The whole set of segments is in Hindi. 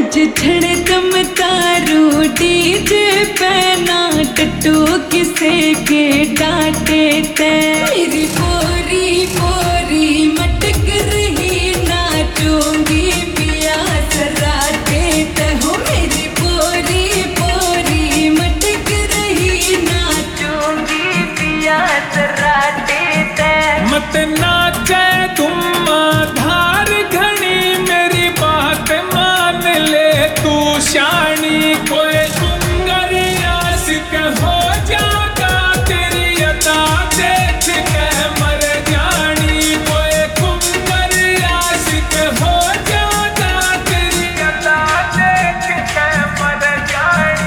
झड़ दम तारू डीजे पैना टट्टू किसे के डांटे ते मेरी पोरी पोरी मटक रही नाचूंगी पिया सराटे ते हो मेरी पोरी पोरी मटक रही नाचूंगी पिया सराटे ते मत नाचे तुम धार घनी मेरी बात मान ले तू शानी कोई सुंदर आशिक हो जाता तेरी अदा देख के मर जानी कोई सुंदर आशिक हो जाता तेरी अदा देख के मर जानी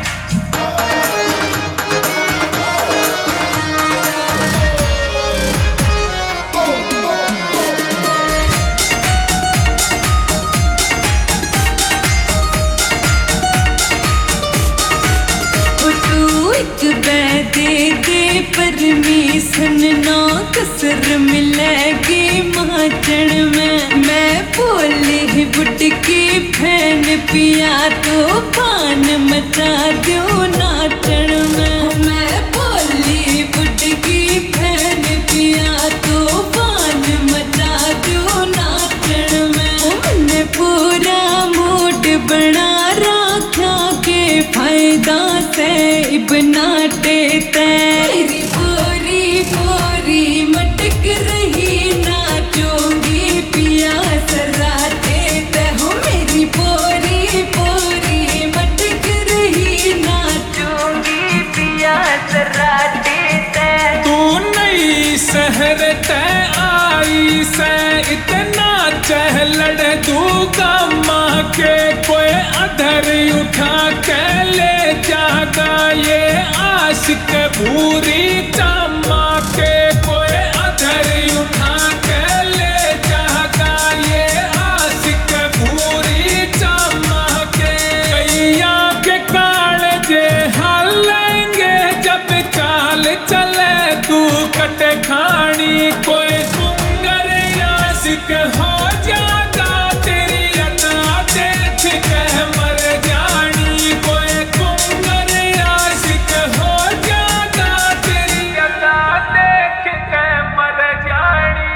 दे परमिशन ना कसर मिलेगी माचण में मैं बोली बुटकी फैन पिया तो पान मचा दो नाचण में मैं बोली बुटकी फैन पिया तो पान मचा दो नाचण में मैंने पूरा मूड बना रखा के फायदा से बनाटे तेरी पोरी पोरी मटक रही नाचूंगी पिया सराटे ते हो मेरी पोरी पोरी मटक रही नाचूंगी पिया सराटे ते तू नई शहर ते आई से इतना चहलड़ दूंगा माँ के कोई अधर उठा के ले जागा ये आशिक भूरी चम्मा के कोई अधर उठा के ले जागा ये आशिक भूरी चम्मा के कैया के कालजे हालेंगे जब चाल चले तू कट खानी कोई सुंदर आशिक हो जाता तेरी अदा देख के मर जानी कोई सुंदर आशिक हो जाता तेरी अदा देख के मर जानी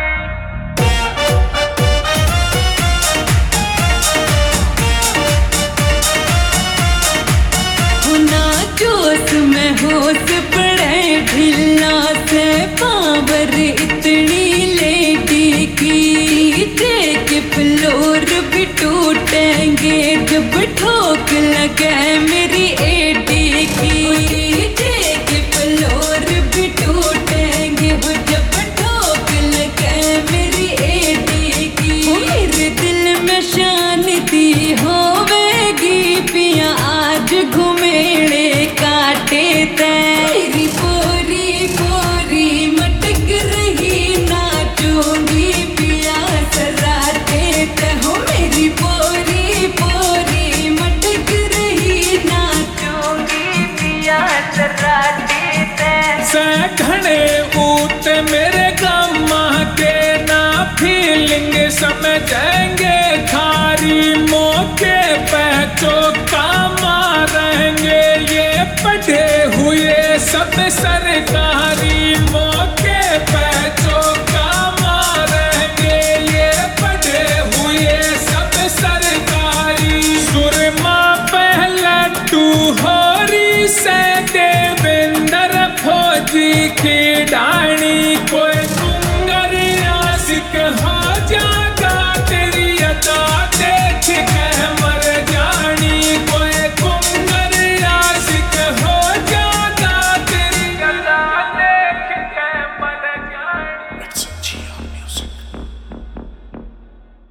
ना जोश में होश पड़े ढिल्ला से पावर इतनी लेडी की टेक फ्लोर भी टूटेंगे जब ठोक लगे मेरी एडी की टेक फ्लोर भी टूटेंगे वो जब ठोक लगे मेरी एडी की मेरे दिल में शांति होवेगी पिया आज घुमेड़े काटे तेरी पोरी पोरी मटक रही नाचूंगी पिया सराटे ते हो मेरी पोरी पोरी मटक रही नाचूंगी पिया सराटे ते से घने ऊत मेरे गामा के ना फीलिंग समझ